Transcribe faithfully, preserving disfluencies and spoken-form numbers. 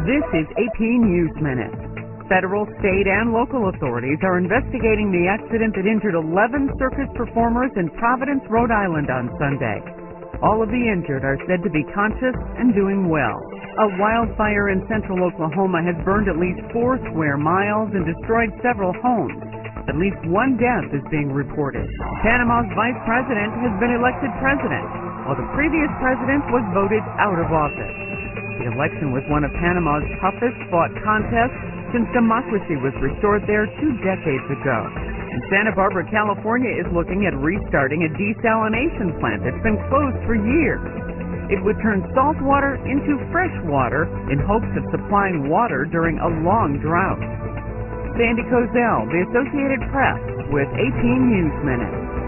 This is A P News Minute. Federal, state, and local authorities are investigating the accident that injured eleven circus performers in Providence, Rhode Island on Sunday. All of the injured are said to be conscious and doing well. A wildfire in central Oklahoma has burned at least four square miles and destroyed several homes. At least one death is being reported. Panama's vice president has been elected president, while the previous president was voted out of office. The election was one of Panama's toughest fought contests since democracy was restored there two decades ago. And Santa Barbara, California is looking at restarting a desalination plant that's been closed for years. It would turn salt water into fresh water in hopes of supplying water during a long drought. Sandy Kozel, The Associated Press, with A P News Minute.